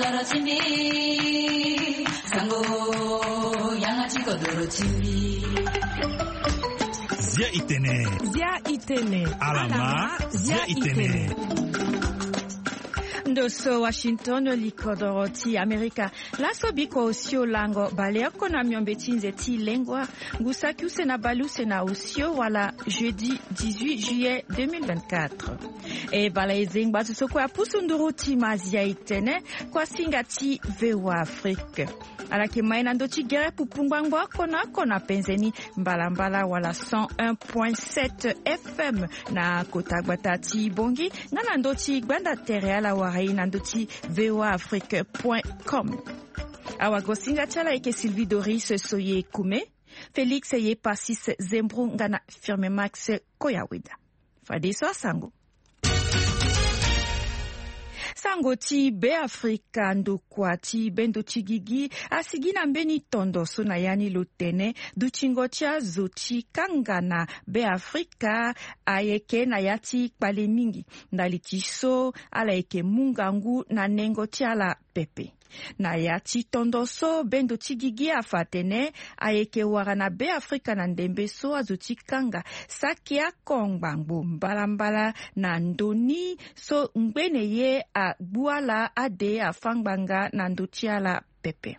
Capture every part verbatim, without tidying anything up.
떨어짐이 상고 양아치 거들어짐이 Zia Itene. Zia Itene. Alama Zia Itene. Ndoso Washington likodoroti Amerika laso biko sio lango baleko na myombeti nzeti lengwa ngusakiuse na baluse na usio wala jeudi dix-huit juillet deux mille vingt-quatre. E balaizing batu soko ya pusunduruti mazia itene kwa singati vewa Afrique. Alaki maina ndochi gere pupungwangwa kona kona penzeni mbalambala wala cent un point sept F M na kotagbatati bongi ngana ndochi gbanda tereala warai na ndochi v o a afrique point com. Awa gosinga chala eke Sylvie Doris soye kume Félix ye pasis zembru ngana firme Max Koyawida. Fadiso sango. Sangoti be Afrika ndukwa ti bendo chigigi asigina mbeni tondo sona yani lutene duchingotia zoti kangana be Afrika ayeke na yati kpale mingi ndalitiso ala eke mungangu na nengoti ala pepe. Na yati tondoso bendo chigigi afatene ayeke warana be Afrika na ndembe so azuti kanga sakia kongbangbo mbalambala na ndoni so ngbene ye a buala ade afangbanga na ndotiala pepe.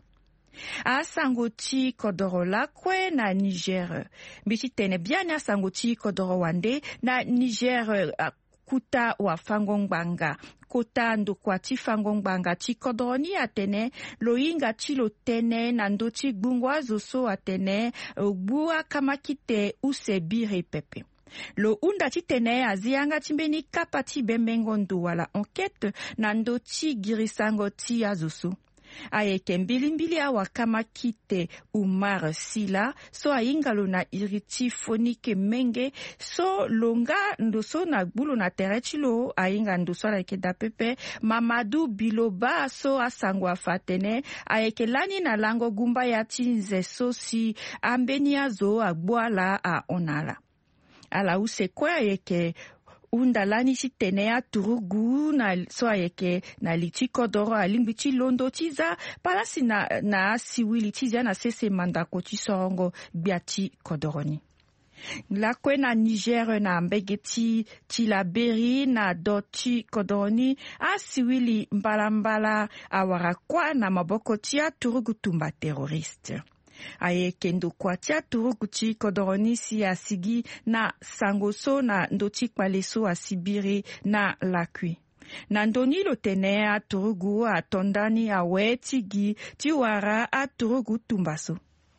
Asangoti kodoro lakwe na Niger. Bichitene biani asangoti kodoro wande na Niger kuta wa fangongbanga. Kota ndokwa ti fangongbanga ti kodroni atene loinga ti lo tene na ndo ti gbungwa zoso atene bua kamakite usebire pepe. Lo unda ti tene azianga timbeni kapa ti bembengo ndo wala enquête na ndo ti girisango ti azoso. Ayeke mbilimbili awa kama kite Umar Sila so aingalo na iriti fonike menge so longa ndoso na gbulu na terechilo ainga ndoso ayeke da pepe Mamadou Biloba so asangwa fatene ayeke lani na lango gumba ya tinze so si ambeni azo agboala a onala. Ala use kwa ayeke undalani chitene ya turugu na so ayeke na lichi kodoro alimbi chi londo chiza palasi na, na siwili chizia na sese mandako chisorongo biati kodoroni. Lakwe na Niger na mbegeti chilaberi na doti kodoroni asiwili mbalambala awarakwa na maboko tia turugu tumba teroriste. Ayeke ndokwa tia turugu ti kodoroni si asigi na sangoso na ndoti kpaleso asibiri na lakwi. Na ndoni lo tene a turugu a tondani a we tigi ti wara a turugu tumbaso.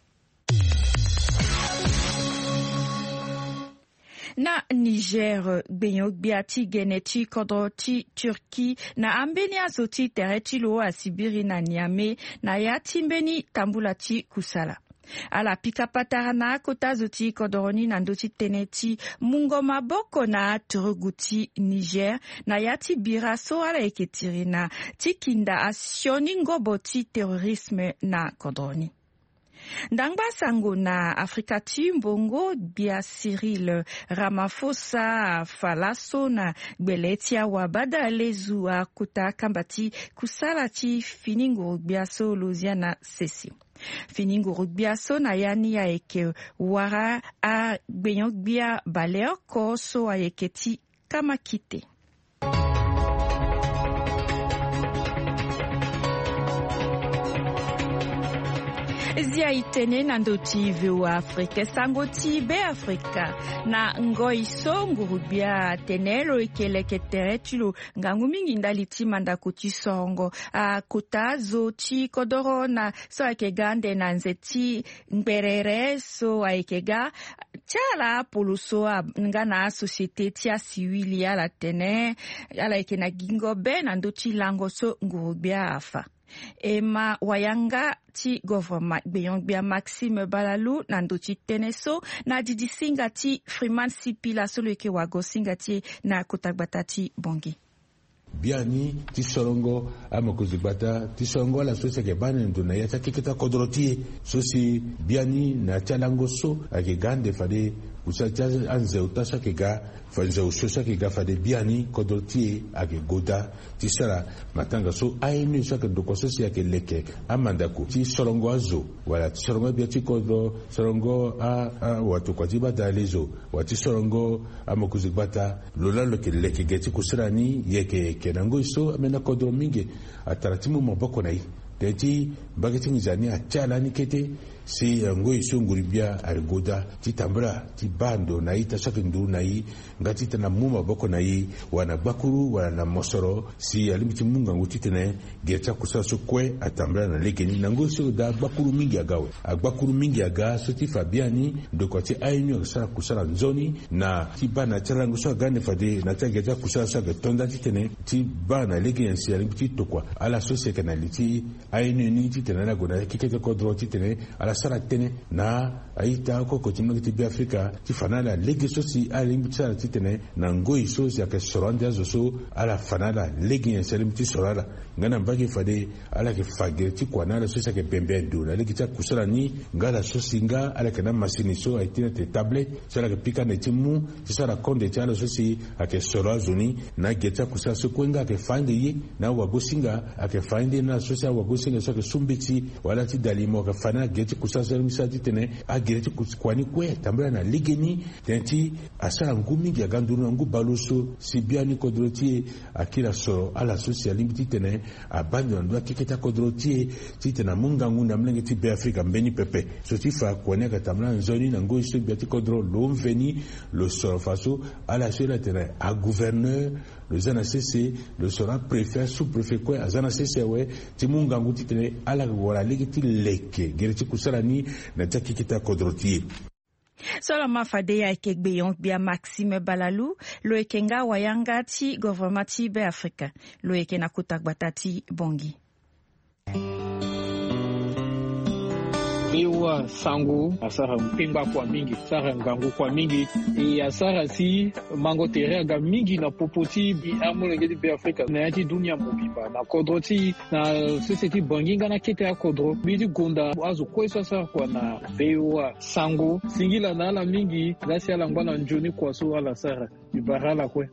Na Niger gbenyo biati geneti kodro ti Turki na ambeni azoti tereti lo asibiri na Niamey na yati mbeni tambula ti kusala. Ala pika patarana kota zoti kodoroni na ndoti teneti mungo maboko na turuguti Niger na yati biraso ala eketiri na tikinda asioni ngobo ti terorisme na kodoroni. Ndangba sango na Afrika ti mbongo bia Cyril Ramaphosa falaso na gbeletia wabada lezu a kuta kambati kusala ti finingo biaso Louisiana sesi. Finingo biaso na yani ya eke wara a gbenyo bia baleo ko so a eke ti kamakite. Zia itene na ndoti v o a Afrique sangoti be Afrika na ngoi so ngurubia tenelo ikeleke teretulo ngangu mingi ndaliti mandako ti songo a kota zo ti kodoro na so akegande na nzeti mberere so aikega chala poluso nga na société ti asiwili ala tene ala ike na gingo be na ndoti lango so ngurubia afa. Ema wayanga ti government beyongbia Maxime Balalu na ndochi teneso na didi singa ti Freeman Sipila solo eke wago singa ti na kotagbata ti bongi. Biani ti sorongo amakuzigbata ti sorongo la sosi ke bane nduna ya takikita kodroti sosi biani na chalango so ake gande fade usacha anze utasha kega fanza usosa kega fade biani kodoti ake goda tisara matanga so ainu saka dokoso si ake leke amandako ti sorongo azo wala ti sorongo bia ti kodo sorongo a, a watu kwa tiba dalizo wati sorongo amokuzibata lola loke leke geti kusirani yeke kenango iso amena kodo mingi ataratimu maboko nai teti bageti ngizani achala ni kete si ngo iso nguribia arigoda ti tambra ti bando na ita sakindu na yi ngati tana muma boko na yi wana bakuru wana mosoro si alimiti munga nguti tene gecha kusaso kwe atambra na lekeni nango so da bakuru mingi agawe agbakuru mingi aga so ti fabiani ndoko ti ainu sara kusara nzoni na ti bana chala nguso gane fade na ta gecha kusara sa getonda ti tene ti bana lekeni si alimiti tokwa ala so se kanaliti ainu ni ti tene na gona kikete kodro ti tene ala sara tene na aita ko ko timno ti Afrika ti fanala legi sosi ali mtsara ti tene na ngoi sosi ake sorande azo so ala fanala legi en selim ti sorala ngana mbaki fade ala ke fagere ti kwanala sosi ake pembe do na legi ta kusala ni ngala sosi nga ala kana masini so aitina te tablet sala ke pika ne ti mu ti sala konde ti ala sosi ake soro azuni na geta kusala so kwenga ake fande yi na wagosinga ake fande na sosi wagosinga so ke sumbiti wala ti dalimo ke fanala geti kusasa misati tene agireti kwani kwe tambra na ligeni tenti asara ngumi ya ganduru ngu baluso sibiani kodroti akira so ala social limiti tene abando ndo akiketa kodroti titena munga ngunda mlenge ti be Afrika mbeni pepe so tifa kwani ka tambra nzoni na ngo iso biati kodro lomveni lo so faso ala sera tene a gouverneur le zana cc le sera préfet sous-préfet quoi azana cc we timunga nguti tene ala wala ligiti leke gereti kusara ni na taki kita kodroti Solo mafade ya ekegbe yon bia Maxime Balalu lo ekenga wayanga ti gouvernement ti be Afrika lo ekena kutagbata ti bongi Biwa sangu asara mpimba kwa mingi sara ngangu kwa mingi e asara si mango terega mingi na popoti bi amolengedi be Afrika na yati dunia mobimba na kodroti na society banginga na kete ya kodro bidi gonda azu kweso asara kwa na biwa sangu singila na ala mingi gasi ala ngwana njoni kwa so ala sara ibarala kwe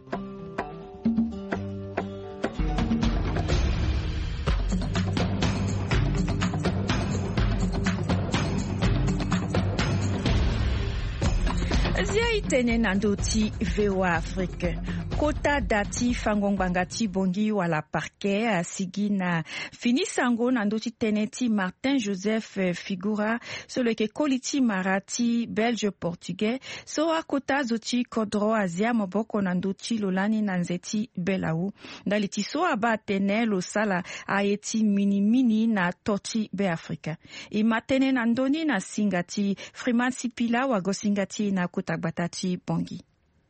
Zia itene nando ti V O A Afrique. Kota dati fangongbanga ti bongi wala parquet a sigi na fini sango nando ti tene ti Martin Joseph Figura solo ke koliti marati belge portugais so a kota zoti kodro azia moboko nando ti lolani nanzeti belau ndali ti so aba tene lo sala a eti mini mini na toti be Afrika i matene nandoni na singati Freeman Sipila wa go singati na kota batati bongi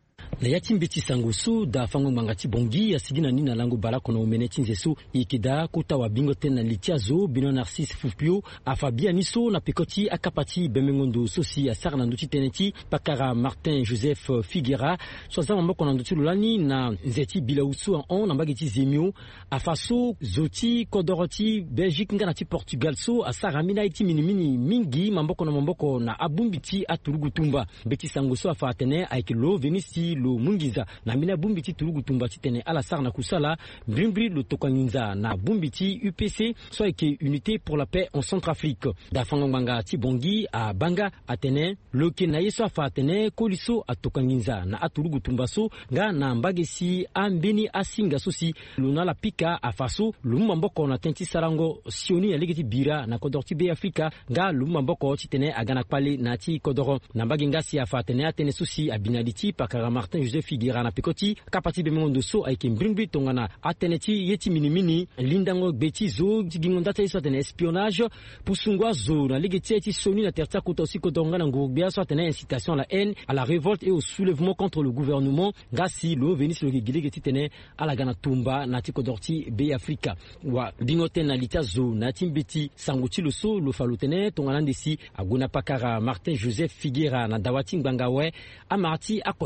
na yati mbiti sango su da fango mangati bongi ya sigina nina lango balako na umeneti nzesu ikida kuta wa bingo tena litiazo bino Narcisse Fupio afabia niso na pekoti akapati bemengondo sosi asara na nduti teneti pakara Martin Joseph Figuera soza mboko na nduti lulani na nzeti bilausu en on na mbageti zemio afaso zoti kodoroti Belgique ngana ti Portugal so asara mina iti mini mini mingi mamboko na mamboko na abumbiti aturugutumba beti sango so afatene aikilo venisi lo mungiza na mina bumbiti tulugu tumbati tene ala sarna kusala brimbri lo tokanginza na bumbiti U P C soit que unité pour la paix en Centrafrique da fanganga ti bongi a banga atene lo kenaye so fa atene koliso atokanginza na atulugu tumbaso nga na mbagesi ambeni asinga sosi luna la pika afaso lumba mboko na tenti sarango sioni ya legeti bira na kodorti be Afrika nga lumba mboko ti tene agana kwale na ti kodoro na mbaginga si afa atene atene sosi abinaliti pakara Martin Joseph Figuera na pekoti kapati be mondo so aikim bringbi tongana ateneti yeti mini mini lindango beti zo gingonda te so tene espionnage pusungwa zo na legeti ti soni na terta kota aussi kodonga na ngobia so tene incitation à la haine à la révolte et au soulèvement contre le gouvernement ngasi lo venis lo gilegeti tene ala gana tumba na ti kodorti be Afrika wa bingote na lita zo na timbeti sanguti lo so lo falotene tongana ndesi aguna pakara Martin Joseph Figuera na dawati ngangawe amarti akodete so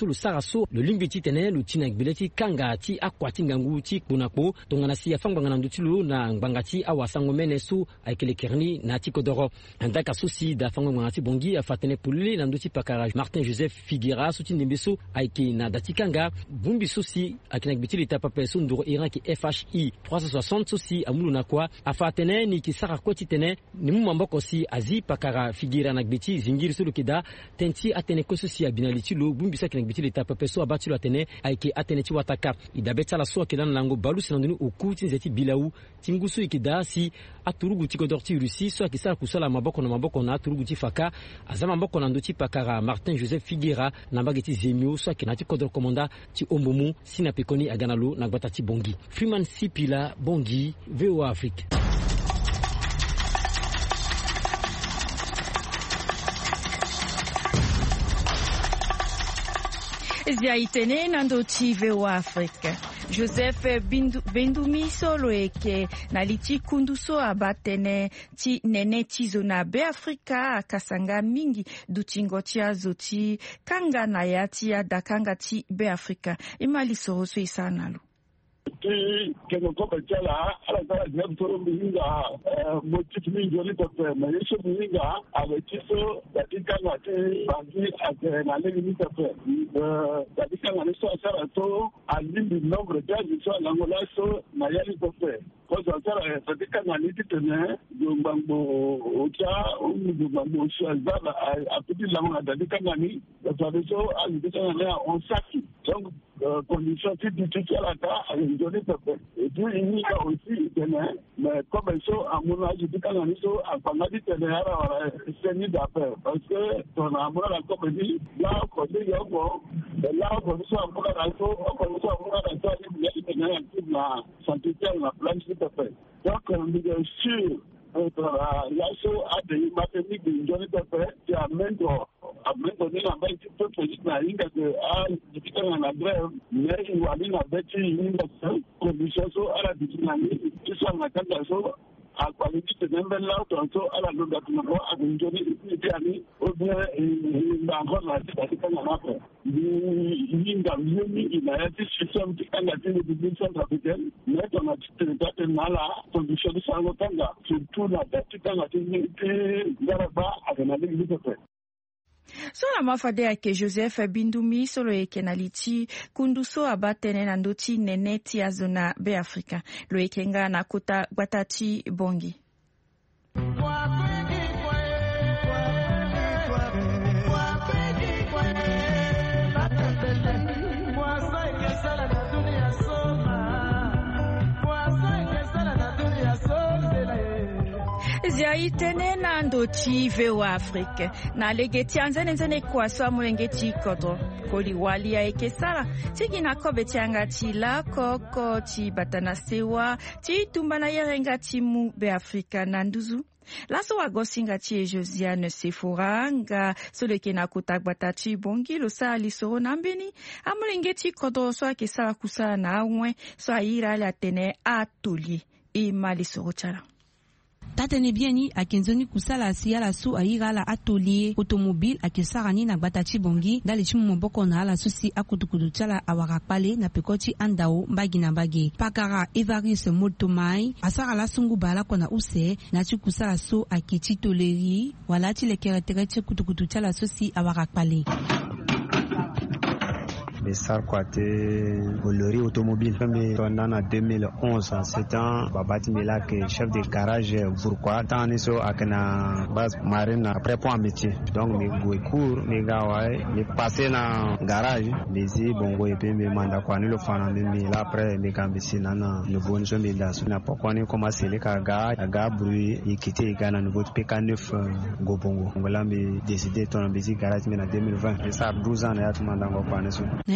le saraso le limbiti tene le tina gbileti kanga ti akwati ngangu ti kunako tongana si afang bangana ndutilu na ngangati awasango menesu aikele kerni na ti kodoro andaka susi da fango ngati bongi afatene pulili na nduti pakara Martin Joseph Figuera suti ndimbeso aiki na datikanga bumbi susi akina gbiti lita papeso ndoro iran ki F H I trois cent soixante susi amulu na kwa afatene ni ki sara kwati tene ni mumamboko si azi pakara Figuera na gbiti zingiri sulu kida tenti atene kosusi abinaliti lo bumbi sa kina gbiti lita papeso abati lo atene aiki atene ti wataka idabeta la so kilan lango balu sinanduni okuti nzeti bilau tingusu ikida si aturugu ti kodorti Russie so akisala kusala maboko na maboko na aturugu ti faka azama maboko na ndoti pakara Martin Joseph Figuera na mbageti zemio so akinati kodor komanda ti ombomu sina pekoni aganalo na gbata ti bongi Freeman Sipila Bongi V O A Afrique. Zia itene nando ti V O A Afrique. Joseph Bendumi solo eke na liti kunduso abatene ti nene ti zona be Afrika kasanga mingi dutingo ti azoti kanga na ya ti adakanga ti be Afrika imali soroso isanalo. Ti keno ko betala ala kala jabto minga motif mingi oli to me yeso minga avetiso datika ngati bangi ake na le ni to datika ngani so asara to alimbi nombre de so langola so na yali to pe ko so asara datika ngani titene jombango ocha umu jombango so azaba apiti langola datika ngani so ali datika ngani on saki donc condition qui dit que la ta a une donnée de fait et puis il y a aussi mais comme ça à mon âge du quand on so à pendant dit que là c'est ni d'affaires parce que ton amour la comme dit là quand il y a bon là on so à mon âge on so à mon âge il y a une active la santé la planche de fait donc on est sûr la so a des mathématiques de donnée de fait qui amène amendo ni na beti toto na inga que a dikitana na grève mais il va ni na beti inga condition so ala dikinani kisa na kanda so a qualité de même là to ala lo da tuno a njoni ni ani o bien na ngona dikitana na pa ni inga ni ina ya ti system tikanga ti ni division africaine mais on a tete na la condition de sango tanga surtout na tikanga ti ni garaba a na ni dikete. Sola mafade ake Joseph Bindumi solo eke na liti kunduso abatene na ndoti nene ti azona be Afrika lo eke nga na kota batati bongi. Zia itene na ndoti V O A Afrique na legeti anzene nzene kwa so amulengeti kodo koli wali ya ekesala tiki na kobe tianga ti la koko ti batana sewa ti tumbana yerenga ti mu be Afrika na nduzu laso wagosinga ti Josiane Sephora nga soleke na kutagbata ti bongi lo sa lisoro na mbeni amulengeti kodo so akesala kusala na awe so ayira la tene atoli e malisoro chala. Tatene bieni akenzoni kusala siala su aira la atelier automobile akesarani na batati bongi dali chimu moboko na ala susi akutukudu chala awarakpale na pekoti andao mbagi na mbagi pakara Evaris Motomai asara la sungu bala kona use na chi kusala su akichi toleri wala ti lekere tere kutukudu chala susi awarakpale. Bessar Kwate Bolori automobile mais en deux mille onze c'était Babati Melak chef de garage pourquoi tant so akana base marine après point métier donc mes goûts court mes gars mes passé na garage les bongo et puis mes mandat quoi ni le fana mais là après mes gambisi nana nouveau njo me dasu na pourquoi ni commencer les kaga aga bruit et quitter gana nouveau P K neuf go bongo ngala me décidé ton bisi garage mais en deux mille vingt ça douze ans ya tout mandat quoi ne so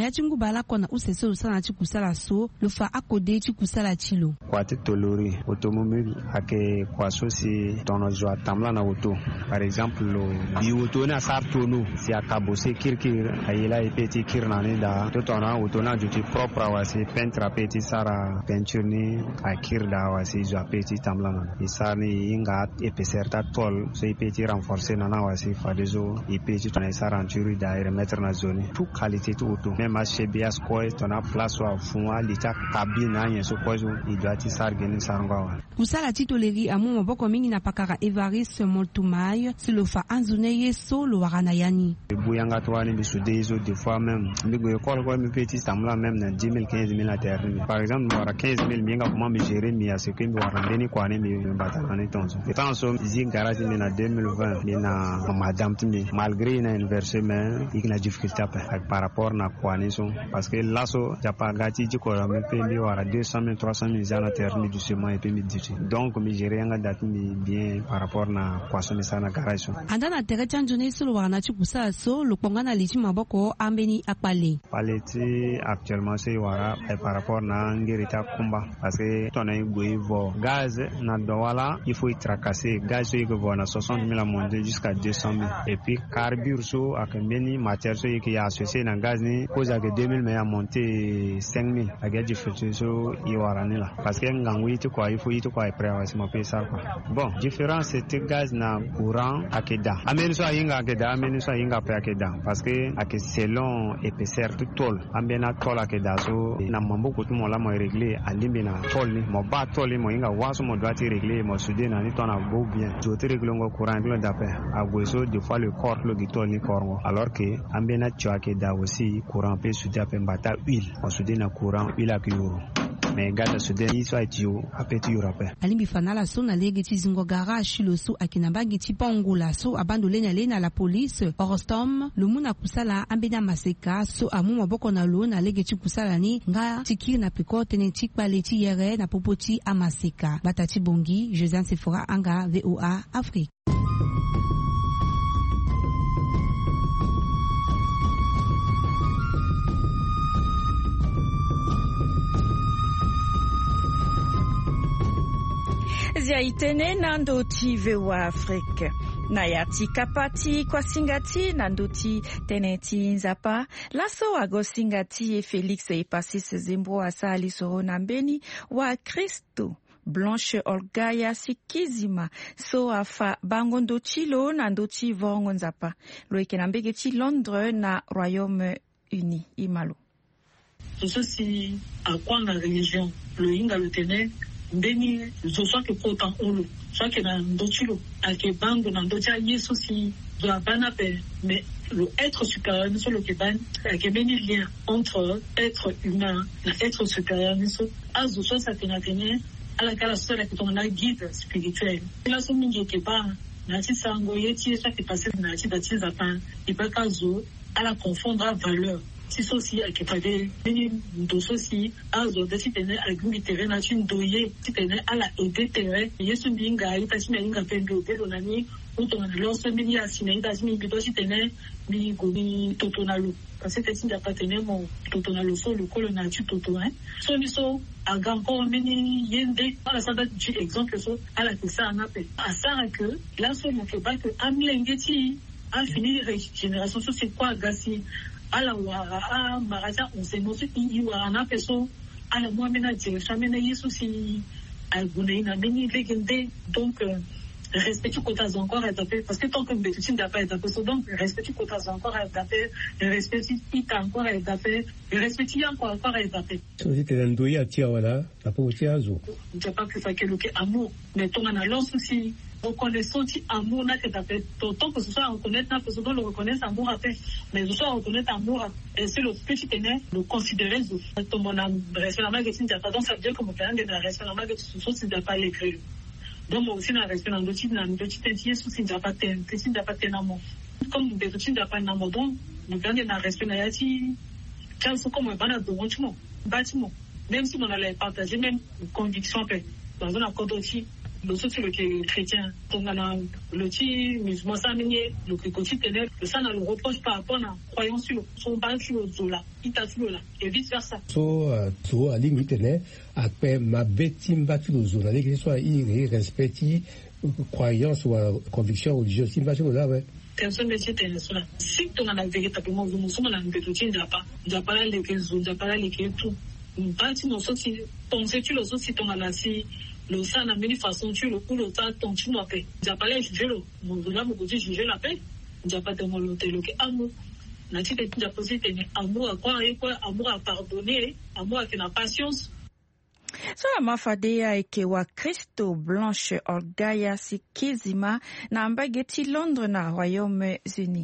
ya chingu bala kona usese usana chikusala so lo fa akode chikusala chilo kwati tolori automobile ake kwaso si tono jwa tamla na auto par exemple lo bi auto na sartono si akabose kirkir ayela ipeti kirnani da to tona auto na juti propre wasi peintre peti sara peinture ni akir da wasi jwa peti tamla na isani inga epeserta tol so ipeti renforcer na na wasi fadezo ipeti tona sara anturi da remettre na zone tout qualité tout auto même chez B S quoi tona place wa funwa lita cabine anye so quoi il doit ti sargeni sarngwa kusala titoleri amu maboko mingi na pakara Evariste Moltumay silofa anzuneye solo warana yani buyanga twani bisudezo des fois même migo école quoi mi petit tamla même na dix mille quinze mille à terre par exemple wara quinze mille minga comment me gérer mi à ce que mi wara ndeni kwa ne mi batana tonzo etant so zi garage mi na deux mille vingt mi na madame timi malgré na inversé mais il na difficulté par rapport na kwa ne so parce que là so japa gati jiko la me pe mi wara deux cent mille trois cent mille à terre mi du sement et puis mi dit donc mi gérer nga date mi bien par rapport na kwa so mi sana garage so andana tere chanjone solo warana chikusala so lo pongana lichi maboko ambeni akpale paleti actuellement c'est wara par rapport na ngirita kumba parce que tona goivo gaz na dowala il faut y tracasser gaz y go na soixante mille à monter jusqu'à deux cent mille et puis carburant so akembeni matière so qui associé na gaz ni cause que deux mille mais à monter cinq mille avec du futur so y wara ni là parce que ngangui to quoi il faut y to quoi prêt à se monter ça quoi bon différence c'est gaz na courant akeda ameni so yinga akeda ameni so yinga pe akeda parce que ak selon épaisseur tout tol ambena tol akeda so na mambo ko tumo la mo régler alimbe na tol ni mo ba tol mo inga waso mo doit régler mo soudé na ni tona go bien je te régler ngo courant bien d'après a goiso des fois le corps le gitol ni corps alors que ambena tchoake da aussi courant peut soudé après mbata huile mo soudé na courant huile akiyoro mais gada soudé ni so atio apeti europe alimbi fanala so na lege tizingo garage lo so akinabagi tipongula so abandole na lena la police orostom lumuna kusala ambena maseka so amu maboko na lo na lege tikusala ni nga tikir na pikote ne tikpale ti yere na popoti amaseka batati bongi Josiane Sephora anga V O A Afrique. Zia itene nando ti V O A Afrique. Na yati kapati kwa singati nanduti teneti nzapa laso wago singati e Felix e pasis zimbo asali soro nambeni wa Kristo Blanche Olgaya Sikizima so afa bangondo chilo nanduti vongo nzapa loike nambege ti Londres na Royaume-Uni imalo ceci à quoi la religion le inga le tenait mbeni zo soit que pourtant olo soit que na ndochilo ake bango na ndocha yesu si de la banape mais le être supérieur ne soit le keban ake beni lien entre être humain et être supérieur ne soit azo soit ça tena tena à la cala seule que ton guide spirituel la somme qui est pas na ti sango yeti ça qui passe na ti bati zapan et pas kazo à la confondre à valeur si ceci a képade ni do ceci azo de si tene a gumi terrain na chin doye si tene ala aider terrain yesu binga ita si minga pendo de lonani uto na lo so mini asina ita si minga do si tene mi gobi totonalo parce que si pas tene mo totonalo so le colo na tu toto hein so ni so aga encore mini yende ala ça date du exemple so ala que ça na pe à ça que là so ne fait pas que amlengeti a fini génération so c'est quoi gasi ala wa a maraja on se no i wa na peso ala mo mena direction mena yesu si alguna ina meni legende donc euh, respecte quotas encore à taper parce que tant que bétutin n'a pas été taper donc respecte quotas encore à taper respecte ita encore à taper respecte encore encore à taper so c'était un doyer à tia wala la pauvreté azo j'ai pas que ça que le amour mais ton analyse aussi reconnaissant amour n'a que taper tant que ce soit reconnaître n'a que ce soit le reconnaître amour après mais ce soit reconnaître amour et c'est le petit tenait le considérer ton mon âme respect la magasin d'ata donc ça veut dire que mon père de la respect la magasin ce sont c'est pas l'écrit donc moi aussi na respect dans d'autres dans d'autres tentiers sous c'est pas ten c'est pas ten amour comme des autres n'a pas amour donc mon père de la respect na yati quand c'est comme pas de bâtiment bâtiment même si on allait partager même conviction dans un accord aussi le soutien le chrétien donc le petit musulman ça minier le côté tenait ça ne le reproche pas rapport à croyance sur son bas sur le zola il t'a sur là et vice versa so so à limite né après ma bêtime battu le zola les que soit il respecte croyance ou conviction religieuse il va sur là ouais personne ne sait cela si tu en as véritablement vous nous sommes dans le petit Japa Japa là les que Japa là les que tout pas si nous sommes penser tu le si tu en as si le ça n'a même façon tu le coup le ça ton tu n'as pas Japa là juger le mon là mon côté juger la paix Japa de mon l'hôtel que amour n'a tu été Japa c'est amour à quoi et quoi amour à pardonner amour à la patience. So mafadea ekewa Kristo Blanche Orgaya Sikizima na ambageti Londres na Royaume-Uni.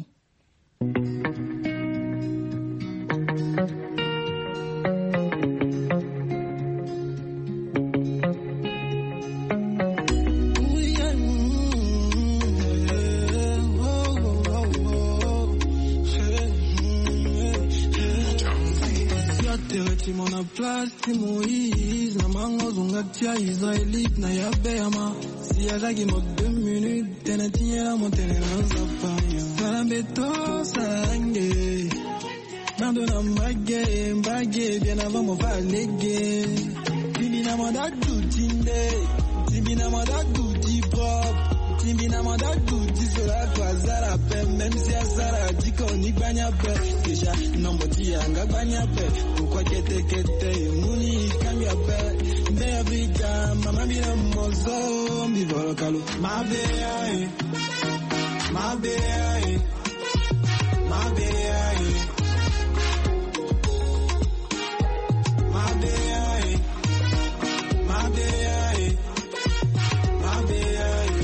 Mon place, Moïse, na mango zonga tia Israélite na ya beama. Si ya lagi mo deux minutes, tena tia mo tena na zapaya. Salambeto sarange, mando na mbage, mbage, bien avant mo valege. Timbi na manda doutinde, timbi na manda douti pop. Timbi na manda douti sola kwa zara pe, même si a zara diko ni banya pe. Déjà, nombo tia nga banya pe. Pourquoi kete kete muni kambia pe. Mbe Afrika, mama bila mozo, mbi volokalo. Ma bea e, ma bea e, ma bea e. Ma bea e, ma bea e, ma bea e.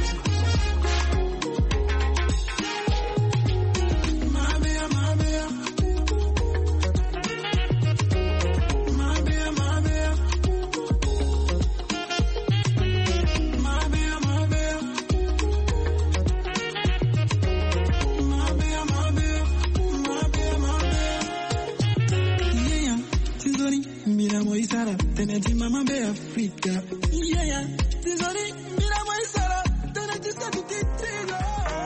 Teneti mama be Africa. Yeah, yeah. Désolé, mira moi ça. Teneti ça bititino.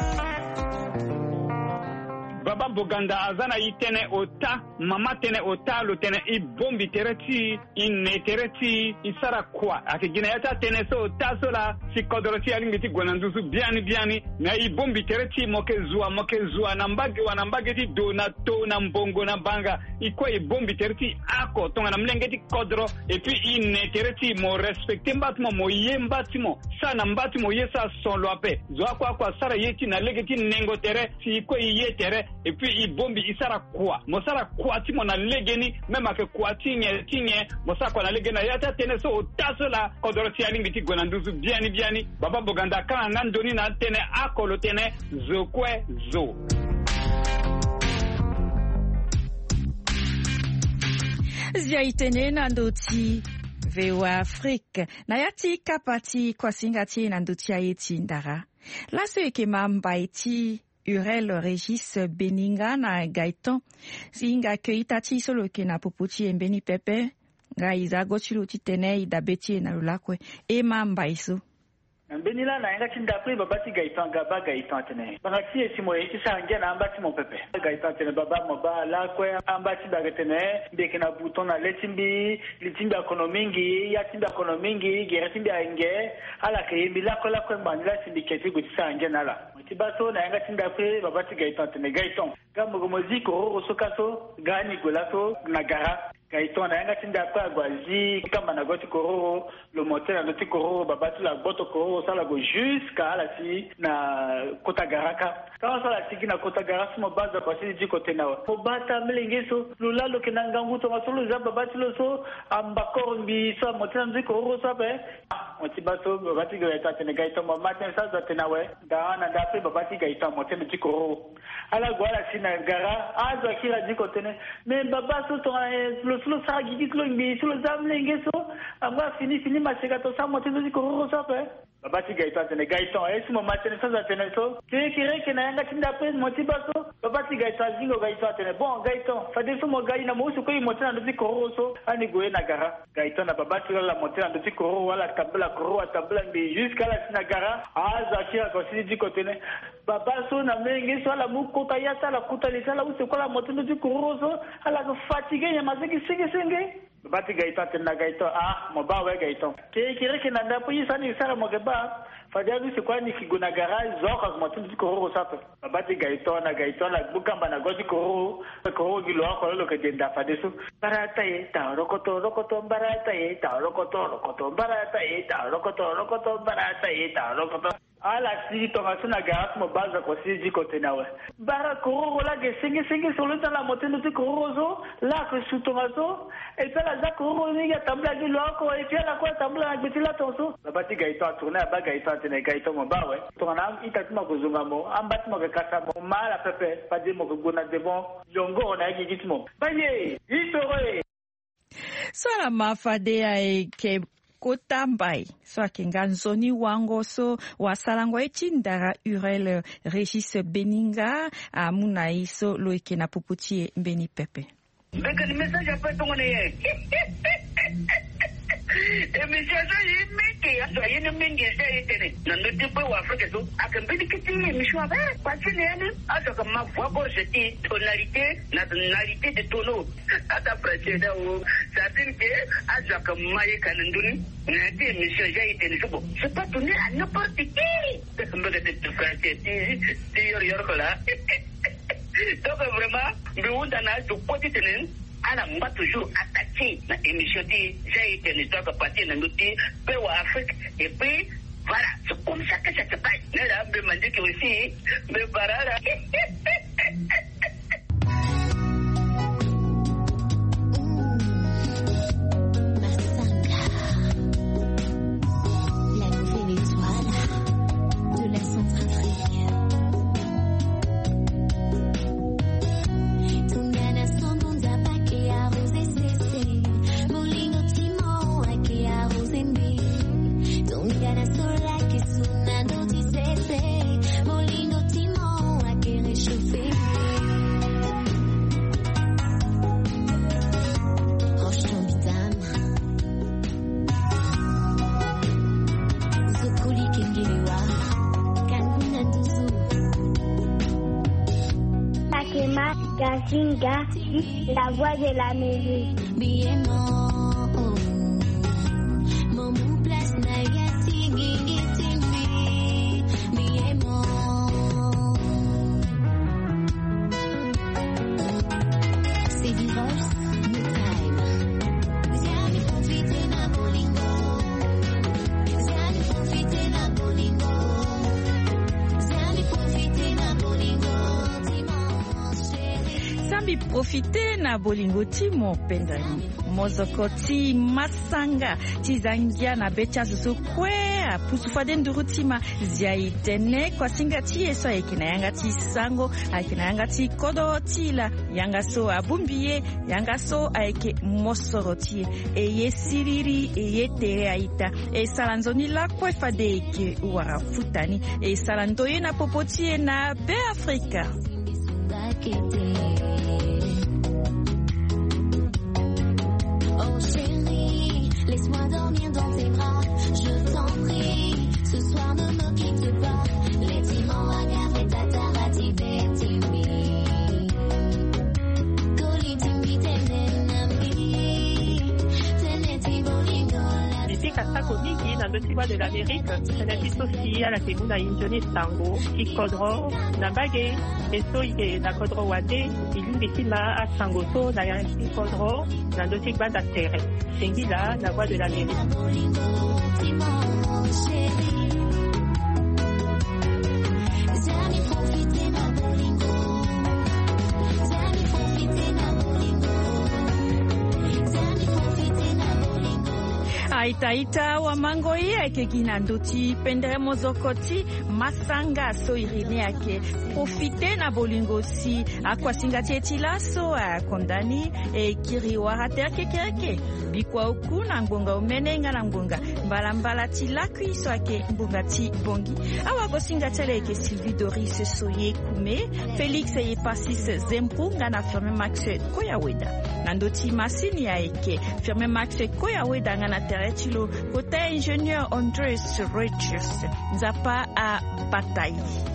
Baba Boganda azana itene ota, mama tene ota, lo tene i bombi tereti, i ne tereti, i sara kwa. Ake gina yata tene so ota sola, si kodoroti alingiti gwanandusu biani biani, na i bombi tereti moke zua, moke zua, nambagi wa nambagi ti do na to na mbongo na banga, i kwa i bombi tereti ako, tonga na mlengeti kodro, e puis i ne tereti mo respecte mbatimo, mo ye mbatimo, sa na mbatimo ye sa son lo ape, zua kwa kwa sara yeti na legeti nengo tere, si i kwa i ye tere, et puis il bombi isara kwa mosara kwa ti mona legeni même ake kwa tinye tinye mosara kwa na legena yata tene so tasola kodoroti alingi ti gwanandusu biani biani Baba Boganda kana ngandoni na tene akolo tene zokwe zo zia itene na ndoti vewa Afrique na yati kapati kwa singati na ndoti ayeti ndara laso eke mamba iti Urel Régis Beninga na Gaëtan singa keitati solo ke na poputi embeni pepe nga izago chilo titene ida beti na lulakwe e mamba iso Benila na nga tinda pri babati Gaëtan gaba Gaëtan tene bangati esimo yiti sanga na ambati mon pepe Gaëtan tene baba moba la kwe ambati bagatene ndeke na bouton na letimbi litimbi ekonomingi ya timbi ekonomingi geretimbi ange ala ke bila kola kwe bandila sindiketi guti sanga na la tibaso na nga tinda pri babati Gaëtan tene Gaëtan gambo gomozi ko sokaso gani golaso na gara Gaëtan na nga tinda pa gwazi kama na goti kororo le motel na goti kororo babati la boto kororo sala go jusqu'à la si na kota garaka quand sala tiki na kota garaka mo baza kwa si di kote na mo bata mlengeso lulalo kinanga nguto masolo za babati lo so ambakor mbi so motel na kororo so pe oti baso babati Gaëtan tene Gaëtan mo matin sa za tena we da na da pe babati Gaëtan motel na kororo ala gwala si na gara azo kila di kote ne mais babaso to solo sa gigi klo mbi solo za mlengeso amba fini fini maseka to sa motel na kororo so pe babati gaito atene gaito esi mo matene sasa atene so ke kire ke na yanga tinda pres motiba so babati gaito azingo gaito atene bon gaito fade so mo gai na mo so ko imotena ndo tikoro so ani goye na gara gaito na babati la motena ndo tikoro wala tabla koro tabla ndi jusqu'à la sinagara aza kia ko si di kotene baba so na mengi so la muko ta ya sala kuta le sala uso ko la motena ndo tikoro so ala ko fatigue ya mazeki senge senge babati gaito atene gaito ah mo ba we gaito ke kire ke na ndapo yisani sala mo ba fadialu se kwani kigona garage zoka kwa mtu kororo sape babati gaito na gaito na bukamba na godi kororo kororo gilo ko lo ke denda fadesu barata e ta rokoto rokoto barata e ta rokoto rokoto barata e ta rokoto rokoto barata e ta rokoto ala si to masuna gas mo baza ko si ji ko tenawe bara kororo la ge singi singi solo dans la montée de kororo la que sous tomaso et ça la za kororo ni ya tabla gilo ko e pia la ko tabla betila tonso babati gaito tourner ba gaito tene gaito mo bawe to na itatuma kuzunga mo ambati mo kasa mo mala pepe padi mo gona devon longo na gitimo baye itore sala mafade ai ke kotambai so akenganzoni wango so wasalango echindara urel Régis Beninga amuna iso loike na puputie mbeni pepe beka ni message apa tongone ye e message yi meke aso yene mingi se itene na ndo pe wa Afrique so akambidi kiti misho ba kwati ne aso kama voix ko jeti tonalité na tonalité de tono ata précédent o ça dit que aso kama yi kanunduni na ti misho ja itene so c'est pas donné à n'importe qui mbega de français ti ti yor yor kola donc vraiment biunda na to poti tenen ana mba toujours attaqué na émission di j'ai été l'histoire que partie na ngoti pe wa Afrique et puis voilà c'est comme ça que ça se passe là là me m'a dit que aussi me barara Gazinga, la voix de la musique. C'est divorce, no time. Viens profiter na bolingo. Viens profiter na bolingo. Viens profiter na bolingo. Sambi profite na bolingo ti mo pendani mozoko ti masanga ti zangia na becha so kwe pusu faden durutima zia itene kwa singa ti eso ekina yanga ti sango akina yanga ti kodo tila yanga so abumbie yanga so aike mosoro ti eye siriri eye tere aita e salanzoni la kwe fade ke wara futani e salandoye na popoti na Be Africa. Oh chérie, laisse-moi dormir dans tes bras, je t'en prie, ce soir ne me quitte pas, les timons agave tatarati betimi, coli timbi tenenami, teneti bolingola. J'étais Kasako Niki, na Dotiwa de l'Amérique, Tanati Sophia, la Teguna Injoni Sango, Kikodro, Nambage, Eso Ike, na Kodro Wade, Ilumbitima, a Sangoto, na Yanki Kodro, na Dotikba da Terre. Sengila, la voix de l'Amérique. Aitaita wa mango yake ginandoti pendere mozokoti masanga so irine yake profite na bolingosi akwa singati etilaso a kondani e kiriwa hateke keke bikwa ukuna ngonga umenenga na ngonga mbala mbala tilaku iso ake mbunga ti bongi awa go singatele ke Sylvie Doris Soye Kume Felix e Pasis Zempunga na firme Max Koyaweda nandoti masini ya eke firme Max Koyaweda ngana terechilo kote ingénieur Andres Regis Nzapa a Bataille.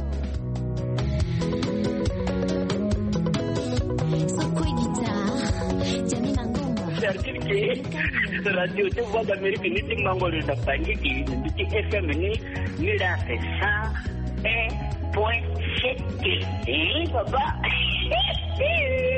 C'est-à-dire que la radio de Voix d'Amérique n'est pas mangolé de panique, qui est féminin, mais là c'est ça, un point sept. Et papa,